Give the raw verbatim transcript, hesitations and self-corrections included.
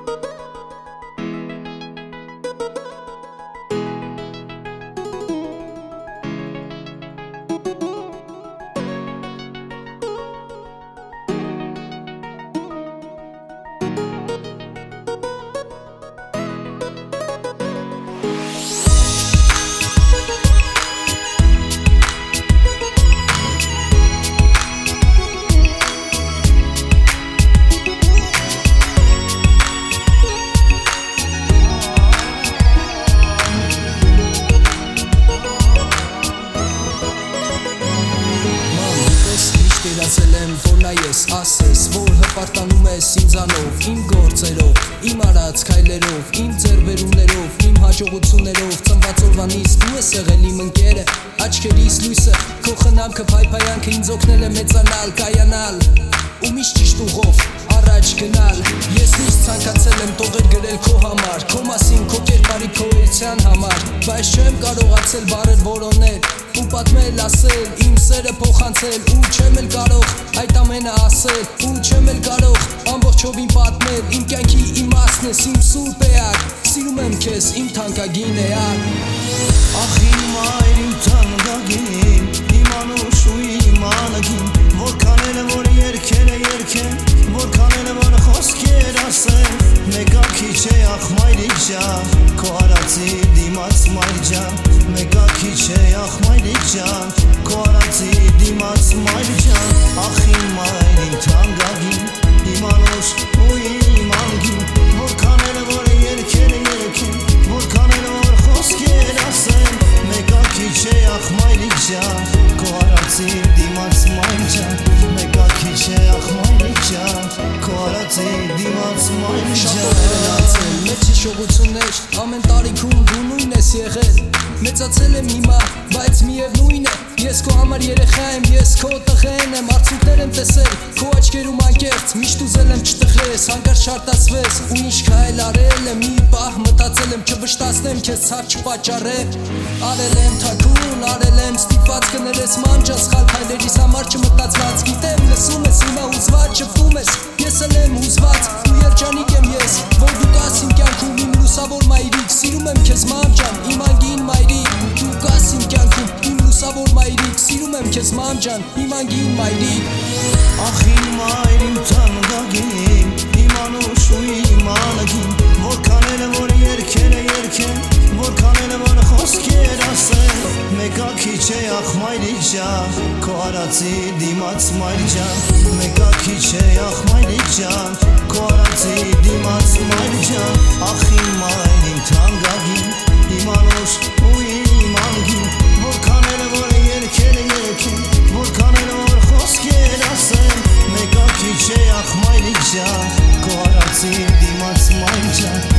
Ասել եմ, որ նայես, ասես, որ հպարտանում ես ինձանով, իմ գործերով, իմ արած քայլերով, իմ ձեռքբերումներով, իմ հաջողություններով, ծնված օրվանից դու ես եղել իմ ընկերը, աչքերիս լույսը, քո խնամքը, փայփայանքը ինձ օգնել է մեծանալ, կայանալ, ու միշտ ճիշտ ուղով առաջ գնալ։ Ես միշտ ցանկացել եմ տողեր գրել քո համար, քո մասին, քո կերպարի, քո էության համար, բայց չեմ կարողացել բառեր որոնել ու պատմել, ասել, իմ սերը փոխանցել, ու չեմ էլ կարող այդ ամենը ասել, ու չեմ էլ կարող ամբողջովին պատմել, իմ կյանքի իմաստն ես, իմ սուրբ էակ, սիրում եմ քեզ, իմ թանկագին էակ։ Ախ իմ մայր, իմ թանկագին, իմ անուշ ու իմ անագին, որքան էլ որ երգեր է երգեն, որքան էլ որ խոսքեր ասեն, մեկա քիչ է ախ մայրիկ ջան, քո արածի դիմաց մայր ջան, մեկա քիչ է ախ մայրիկ ջան, քո արածի դիմաց մայր ջան, ախ իմ մայր, իմ թանկագին, իմ անուշ ու իմ անագին, որքան էլ որ երգեր է երգեն, որքան էլ որ խոսքեր ասեն, մեկա քիչ է ախ մայրիկ ջան, քո արածի դիմաց մայր ջան, մեկա քիչ է ախ մայրիկ ջան, քո արածի դիմաց մայր ջան։ Մեծ հիշողություններ, ամեն տարիքում դու նույն ես եղել, մեծացել եմ հիմա, բայց միևնույն է, ես քո համար երեխա եմ, ես քո տղեն եմ, արդյունքներ եմ տեսել, քո աչքերում անկեղծ, միշտ ուզել եմ չտխրես, հանկարծ չարտասվես, ու ինչ քայլ արել եմ, մի պահ մտածել եմ չվշտացնեմ քեզ, ցավ չպատճառել, արել եմ թաքուն, արել եմ ստիպված կներես մանջա, սխալ քայլերիս համար չմտածված, գիտեմ լսում ես, հիմա հուզված շփվում ես, ես էլ եմ հուզված, ու երջանիկ եմ ես, որ դու կաս իմ կյանքում, իմ լուսավոր մայրիկ, սիրում եմ քեզ մամ ջան, իմ անգին մայրիկ, դու կաս իմ կյանքում, իմ լուսավոր մայրիկ, սիրում եմ քեզ մամ ջան, իմ անգին մայրիկ։ Ախ իմ մայր, իմ թանկագին, իմ անուշ ու իմ անագին, որքան էլ որ երգեր է երգեն, որքան էլ որ խոսքեր ասեն, մեկա քիչ է ախ մայրիկ ջան, քո արածի դիմաց մայր ջան, մեկա քիչ է ախ մայրիկ ջան, քո արածի դիմաց մայր ջան, ախ իմ մայր, իմ թանկագին, իմ անուշ ու իմ անագին, որքան էլ որ երգեր է երգեն, որքան էլ որ խոսքեր ասեն, մեկա քիչ է ախ մայրիկ ջան, քո արածի դիմաց մայր ջան,